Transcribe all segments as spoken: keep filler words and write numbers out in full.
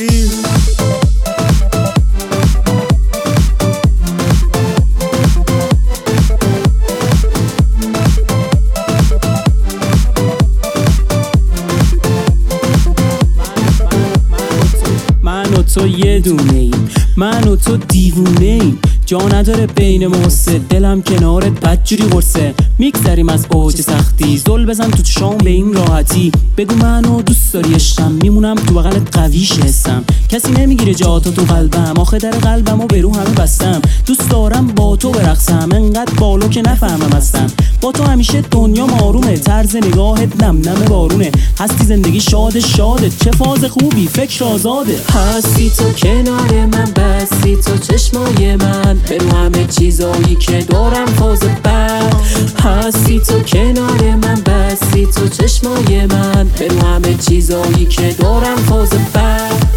تو یه دونه ایم، من و تو دیوونه ایم، جا نداره بین ما سه، دلم کنارت بدجوری قرصه، میگذریم از اوج سختی، زل بزن تو چشام به این راحتی، بگو منو دوست داری عشقم، میمونم تو بغلت قویش حسم، کسی نمیگیره جاتو تو قلبم، آخه در قلبم و برو همه بستم، دوست دارم با تو برقصم، انقدر بالو که نفهمم هستم، با تو همیشه دنیا آرومه، طرز نگاهت نم نم بارونه، هستی زندگی شاد شاده، چه فاز خوبی فکر آزاده، هستی تو کنار من، بستی تو چشمای من، برو همه چیزایی که دارم فاز بد، هستی تو کنار من، بستی تو چشمای من، برو همه چیزایی که دارم فاز بد.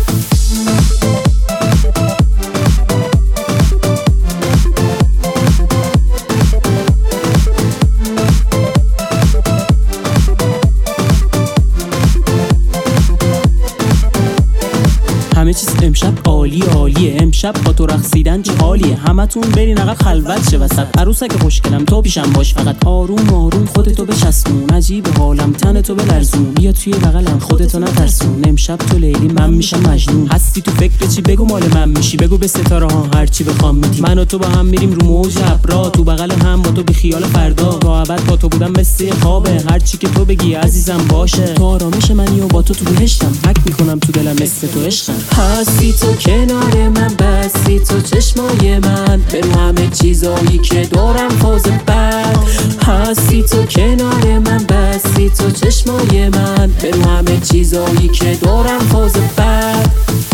همه چیز امشب عالی عالیه، امشب با تو رقصیدن چه حالیه، همتون برین عقب خلوت شه وسط، عروسک خوشگلم تو پیشم باش، فقط آروم آروم خودتو بچسبون، عجیب حالم تن تو بلرزون، بیا توی بغلم خودتو نترسون، امشب تو لیلی من میشم مجنون، هستی تو فکر چی بگو مال من میشی، بگو به ستاره ها هر چی بخوام میدی، من و تو با هم میریم رو موج ابرا، تو بغل هم با تو بی خیال فردا، تا ابد با تو بودم مثل خوابه، هر چی که تو بگی عزیزم باشه، تو آرامش منی و با تو تو بهشتم، حک میکنم تو دلم مثل تو عشقم، هستی تو کنار من، بستی تو چشمای من، برو همه چیزایی که دارم فاز بد، هستی تو کنار من، بستی تو چشمای من، برو همه چیزایی که دارم فاز بد.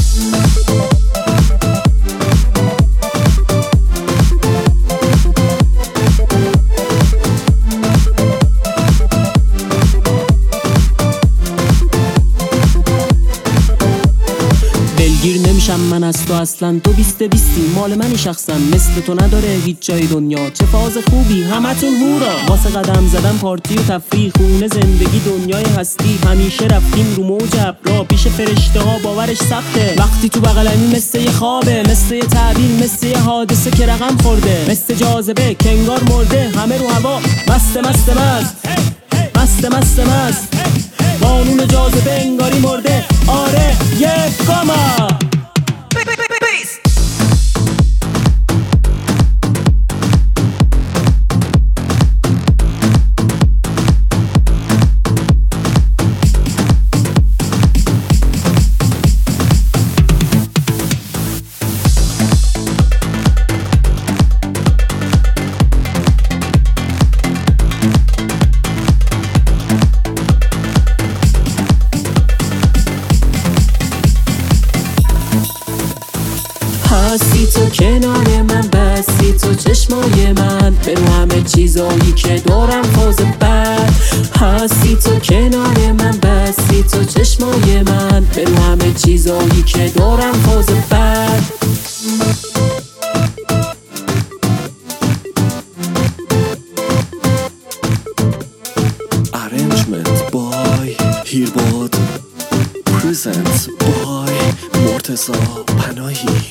گیر نمیشم من از تو اصلا، تو بیست بیستی مال منی شخصا، مثل تو نداره هیچ جای دنیا، چه فاز خوبی همتون هورا، واسه قدم زدن پارتی و تفریح، خونه زندگی دنیای هستی، همیشه رفتیم رو موج ابرا، پیش فرشته ها باورش سخته، وقتی تو بغلمی مثل یه خوابه، مثل یه تعبیر، مثل یه حادثه که رقم خورده، مثل جاذبه که انگار مرده، همه رو هوا مست مست مست مست مست مست، قانون جاذبه انگاری مرده، آره یه کاما. هستی تو کنار من، بستی تو چشمای من، برو همه چیزایی که دارم فاز بد، هستی تو کنار من، بستی تو چشمای من، برو همه چیزایی که دارم فاز بد. Arrangement by Hearbod, presents by مرتضی پناهی.